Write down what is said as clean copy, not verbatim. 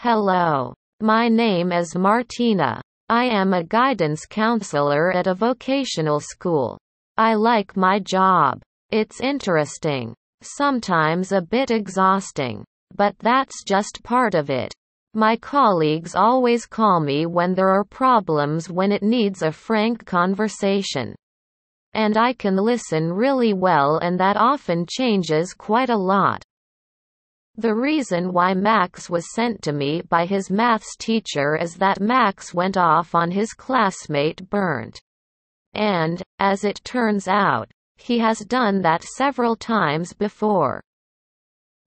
Hello. My name is Martina. I am a guidance counselor at a vocational school. I like my job. It's interesting. Sometimes a bit exhausting. But that's just part of it. My colleagues always call me when there are problems, when it needs a frank conversation. And I can listen really well, and that often changes quite a lot. The reason why Max was sent to me by his maths teacher is that Max went off on his classmate Bernd. And, as it turns out, he has done that several times before.